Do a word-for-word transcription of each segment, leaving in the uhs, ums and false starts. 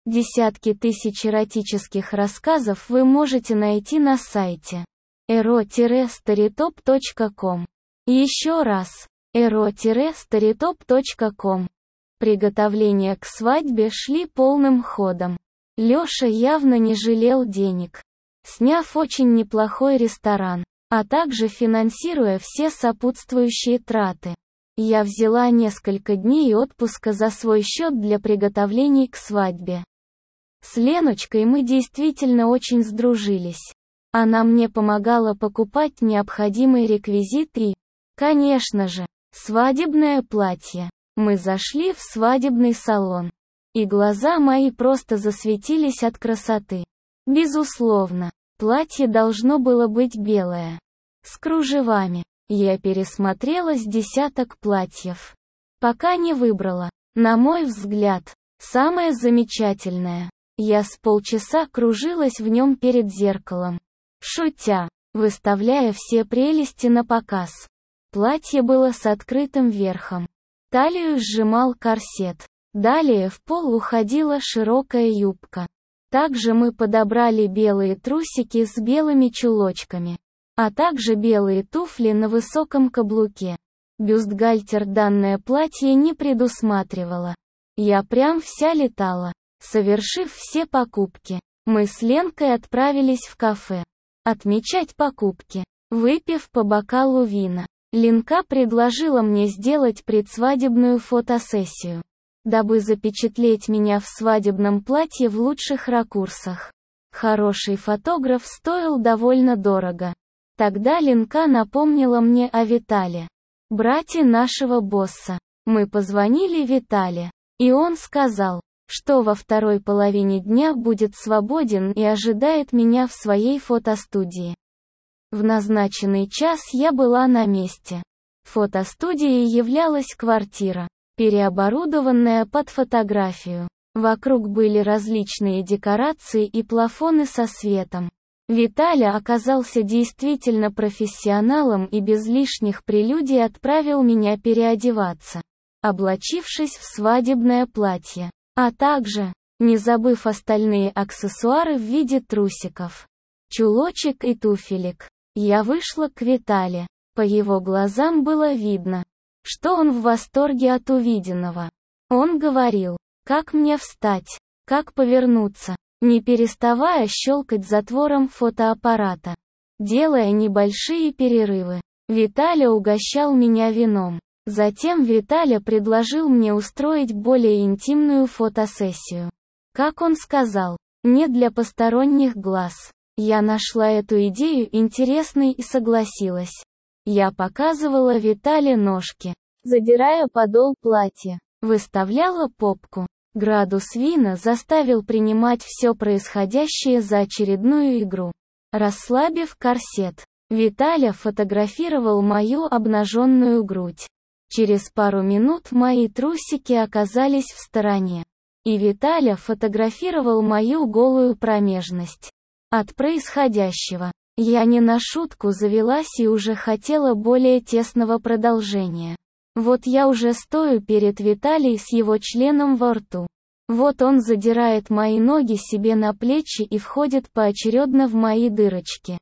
Десятки тысяч эротических рассказов вы можете найти на сайте эро старитоп точка ком. Еще раз, эро старитоп точка ком. Приготовления к свадьбе шли полным ходом. Лёша явно не жалел денег, сняв очень неплохой ресторан, а также финансируя все сопутствующие траты. Я взяла несколько дней отпуска за свой счет для приготовлений к свадьбе. С Леночкой мы действительно очень сдружились. Она мне помогала покупать необходимый реквизит и, конечно же, свадебное платье. Мы зашли в свадебный салон, и глаза мои просто засветились от красоты. Безусловно, платье должно было быть белое, с кружевами. Я пересмотрела с десяток платьев, пока не выбрала, на мой взгляд, самое замечательное. Я с полчаса кружилась в нем перед зеркалом, шутя, выставляя все прелести на показ. Платье было с открытым верхом. Талию сжимал корсет. Далее в пол уходила широкая юбка. Также мы подобрали белые трусики с белыми чулочками, а также белые туфли на высоком каблуке. Бюстгальтер данное платье не предусматривало. Я прям вся летала. Совершив все покупки, мы с Ленкой отправились в кафе отмечать покупки. Выпив по бокалу вина, Ленка предложила мне сделать предсвадебную фотосессию, дабы запечатлеть меня в свадебном платье в лучших ракурсах. Хороший фотограф стоил довольно дорого. Тогда Ленка напомнила мне о Витале, брате нашего босса. Мы позвонили Витале, и он сказал, что во второй половине дня будет свободен и ожидает меня в своей фотостудии. В назначенный час я была на месте. Фотостудией являлась квартира, переоборудованная под фотографию. Вокруг были различные декорации и плафоны со светом. Виталя оказался действительно профессионалом и без лишних прелюдий отправил меня переодеваться, облачившись в свадебное платье, а также, не забыв остальные аксессуары в виде трусиков, чулочек и туфелек. Я вышла к Витале. По его глазам было видно, что он в восторге от увиденного. Он говорил, как мне встать, как повернуться, не переставая щелкать затвором фотоаппарата, делая небольшие перерывы. Виталя угощал меня вином. Затем Виталя предложил мне устроить более интимную фотосессию. Как он сказал, не для посторонних глаз. Я нашла эту идею интересной и согласилась. Я показывала Витале ножки, задирая подол платья, выставляла попку. Градус вина заставил принимать все происходящее за очередную игру. Расслабив корсет, Виталя фотографировал мою обнаженную грудь. Через пару минут мои трусики оказались в стороне, и Виталя фотографировал мою голую промежность. От происходящего, я не на шутку завелась и уже хотела более тесного продолжения. Вот я уже стою перед Виталием с его членом во рту. Вот он задирает мои ноги себе на плечи и входит поочередно в мои дырочки,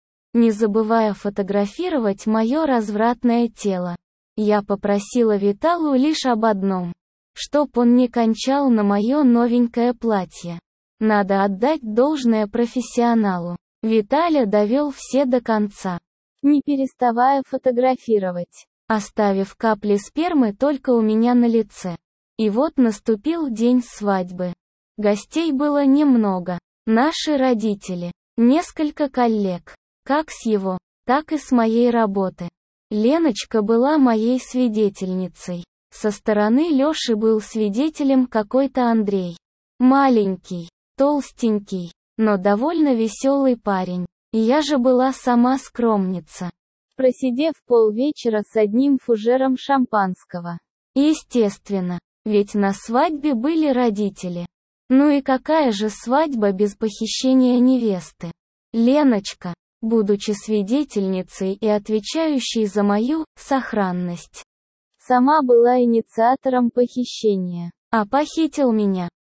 не забывая фотографировать мое развратное тело. Я попросила Виталу лишь об одном, чтоб он не кончал на мое новенькое платье. Надо отдать должное профессионалу. Виталя довел все до конца, не переставая фотографировать, оставив капли спермы только у меня на лице. И вот наступил день свадьбы. Гостей было немного. Наши родители, несколько коллег, как с его, так и с моей работы. Леночка была моей свидетельницей. Со стороны Лёши был свидетелем какой-то Андрей. Маленький, толстенький, но довольно веселый парень. Я же была сама скромница, просидев полвечера с одним фужером шампанского. Естественно, ведь на свадьбе были родители. Ну и какая же свадьба без похищения невесты? Леночка, будучи свидетельницей и отвечающей за мою сохранность, сама была инициатором похищения, а похитил меня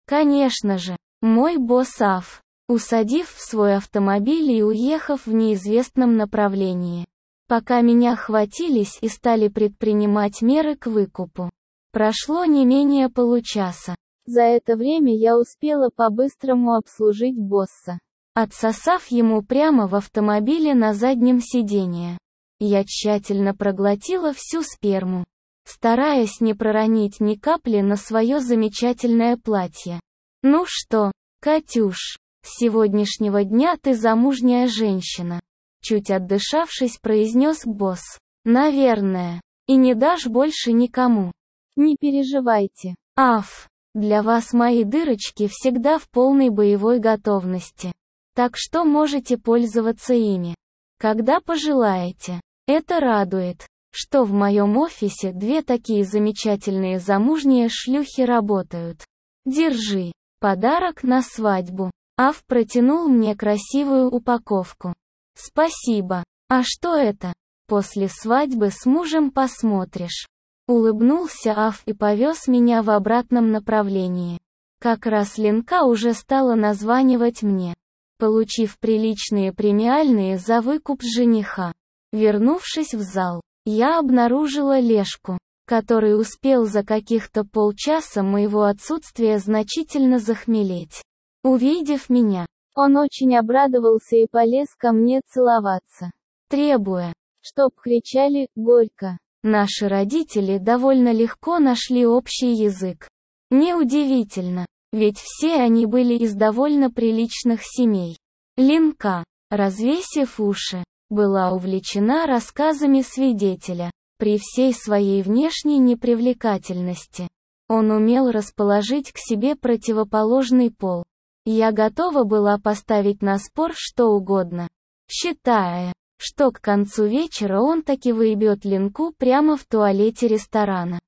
Конечно же, мой босс Аф, усадив в свой автомобиль и уехав в неизвестном направлении. Пока меня хватились и стали предпринимать меры к выкупу. Прошло не менее получаса. За это время я успела по-быстрому обслужить босса, отсосав ему прямо в автомобиле на заднем сиденье. Я тщательно проглотила всю сперму, стараясь не проронить ни капли на свое замечательное платье. «Ну что, Катюш, с сегодняшнего дня ты замужняя женщина», чуть отдышавшись, произнес босс. «Наверное. И не дашь больше никому». «Не переживайте, Аф. Для вас мои дырочки всегда в полной боевой готовности. Так что можете пользоваться ими, когда пожелаете. Это радует, что в моем офисе две такие замечательные замужние шлюхи работают. Держи. Подарок на свадьбу». Аф протянул мне красивую упаковку. «Спасибо. А что это? После свадьбы с мужем посмотришь». Улыбнулся Аф и повез меня в обратном направлении. Как раз Ленка уже стала названивать мне, получив приличные премиальные за выкуп жениха. Вернувшись в зал, я обнаружила Лешку, который успел за каких-то полчаса моего отсутствия значительно захмелеть. Увидев меня, он очень обрадовался и полез ко мне целоваться, требуя, чтоб кричали «Горько». Наши родители довольно легко нашли общий язык. Неудивительно, ведь все они были из довольно приличных семей. Ленка, развесив уши, была увлечена рассказами свидетеля. При всей своей внешней непривлекательности, он умел расположить к себе противоположный пол. Я готова была поставить на спор что угодно, считая, что к концу вечера он таки выебет Ленку прямо в туалете ресторана.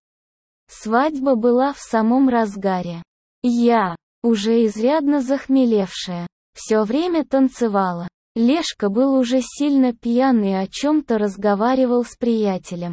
Свадьба была в самом разгаре. Я, уже изрядно захмелевшая, все время танцевала. Лешка был уже сильно пьян и о чем-то разговаривал с приятелем.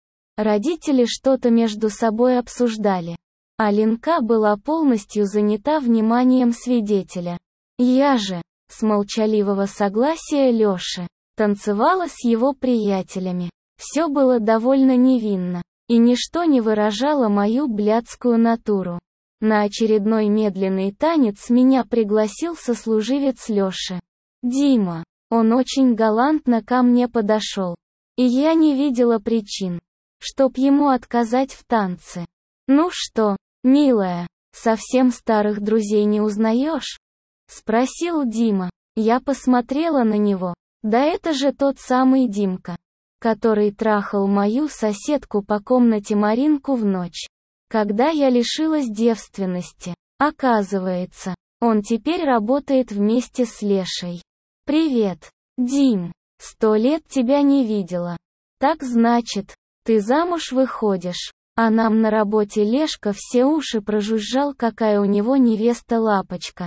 Родители что-то между собой обсуждали, а Ленка была полностью занята вниманием свидетеля. Я же, с молчаливого согласия Леши, танцевала с его приятелями. Все было довольно невинно, и ничто не выражало мою блядскую натуру. На очередной медленный танец меня пригласил сослуживец Леши, Дима. Он очень галантно ко мне подошел, и я не видела причин, чтоб ему отказать в танце. «Ну что, милая, совсем старых друзей не узнаешь?» — спросил Дима. Я посмотрела на него. Да это же тот самый Димка, который трахал мою соседку по комнате Маринку в ночь, когда я лишилась девственности. Оказывается, он теперь работает вместе с Лешей. «Привет, Дим. Сто лет тебя не видела. Так значит, ты замуж выходишь?» А нам на работе Лешка все уши прожужжал, какая у него невеста-лапочка.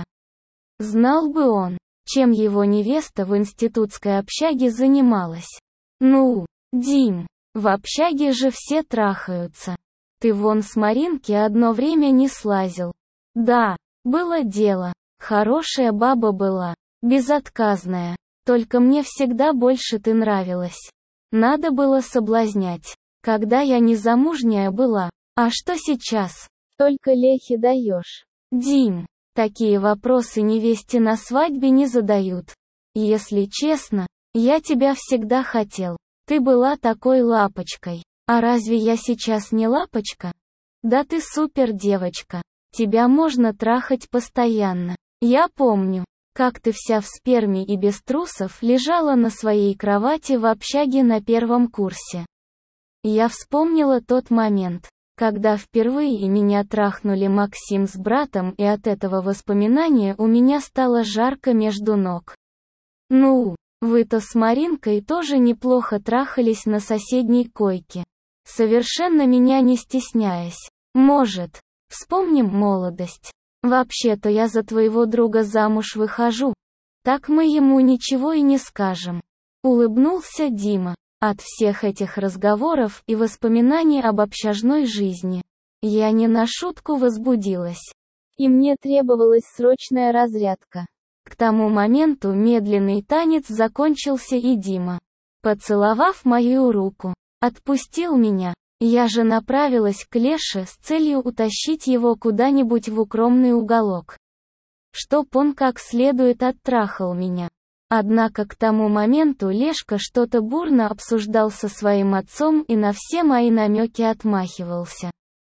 Знал бы он, чем его невеста в институтской общаге занималась. «Ну, Дим, в общаге же все трахаются. Ты вон с Маринки одно время не слазил». «Да, было дело. Хорошая баба была, безотказная. Только мне всегда больше ты нравилась. Надо было соблазнять, когда я незамужняя была. А что сейчас? Только лехи даешь. Дим, такие вопросы невесте на свадьбе не задают. Если честно, я тебя всегда хотел. Ты была такой лапочкой. А разве я сейчас не лапочка? Да ты супер девочка. Тебя можно трахать постоянно. Я помню, как ты вся в сперме и без трусов лежала на своей кровати в общаге на первом курсе. Я вспомнила тот момент, когда впервые меня трахнули Максим с братом, и от этого воспоминания у меня стало жарко между ног. Ну, вы-то с Маринкой тоже неплохо трахались на соседней койке. Совершенно меня не стесняясь. Может, вспомним молодость. Вообще-то я за твоего друга замуж выхожу. Так мы ему ничего и не скажем. Улыбнулся Дима. От всех этих разговоров и воспоминаний об общажной жизни я не на шутку возбудилась. и мне требовалась срочная разрядка. К тому моменту медленный танец закончился, и Дима, поцеловав мою руку, отпустил меня. Я же направилась к Леше с целью утащить его куда-нибудь в укромный уголок, чтоб он как следует оттрахал меня. Однако к тому моменту Лешка что-то бурно обсуждал со своим отцом и на все мои намеки отмахивался.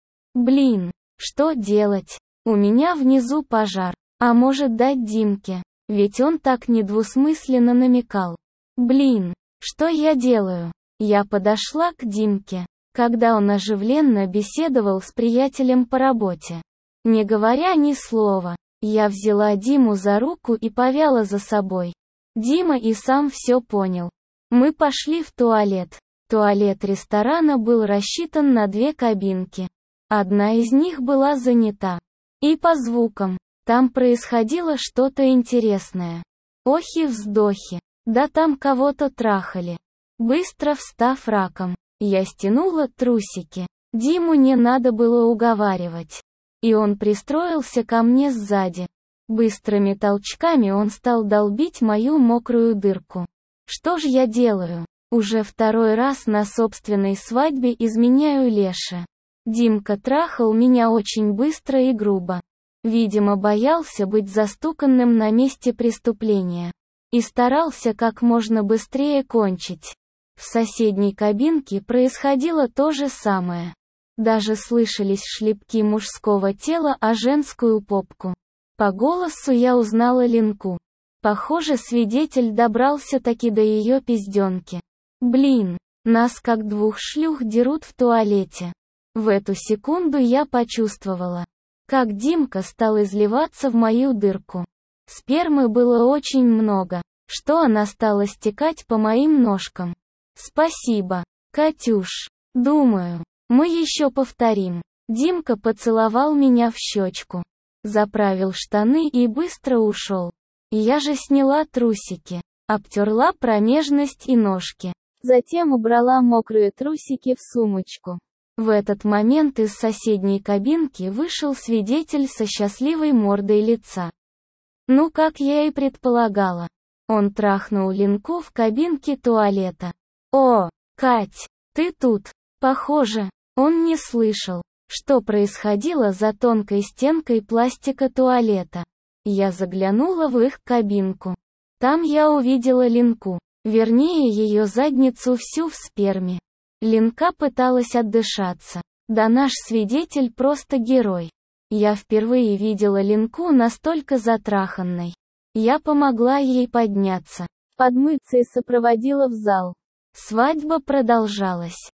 Блин, что делать? У меня внизу пожар. А может дать Димке? Ведь он так недвусмысленно намекал. Блин, что я делаю? Я подошла к Димке, когда он оживленно беседовал с приятелем по работе. Не говоря ни слова, я взяла Диму за руку и повела за собой. Дима и сам все понял. Мы пошли в туалет. Туалет ресторана был рассчитан на две кабинки. Одна из них была занята. И по звукам, там происходило что-то интересное. Охи-вздохи. Да там кого-то трахали. Быстро встав раком, я стянула трусики. Диму не надо было уговаривать. И он пристроился ко мне сзади. Быстрыми толчками он стал долбить мою мокрую дырку. Что ж я делаю? Уже второй раз на собственной свадьбе изменяю Леше. Димка трахал меня очень быстро и грубо. Видимо, боялся быть застуканным на месте преступления. И старался как можно быстрее кончить. В соседней кабинке происходило то же самое. Даже слышались шлепки мужского тела о женскую попку. По голосу я узнала Ленку. Похоже, свидетель добрался таки до ее пизденки. Блин, нас как двух шлюх дерут в туалете. В эту секунду я почувствовала, как Димка стал изливаться в мою дырку. Спермы было очень много, что она стала стекать по моим ножкам. Спасибо, Катюш. Думаю, мы еще повторим. Димка поцеловал меня в щечку, заправил штаны и быстро ушел. Я же сняла трусики, обтерла промежность и ножки. Затем убрала мокрые трусики в сумочку. В этот момент из соседней кабинки вышел свидетель со счастливой мордой лица. Ну, как я и предполагала. Он трахнул Ленку в кабинке туалета. О, Кать, ты тут. Похоже, он не слышал, что происходило за тонкой стенкой пластика туалета. Я заглянула в их кабинку. Там я увидела Ленку, вернее ее задницу всю в сперме. Ленка пыталась отдышаться. Да наш свидетель просто герой. Я впервые видела Ленку настолько затраханной. Я помогла ей подняться, подмыться и сопроводила в зал. Свадьба продолжалась.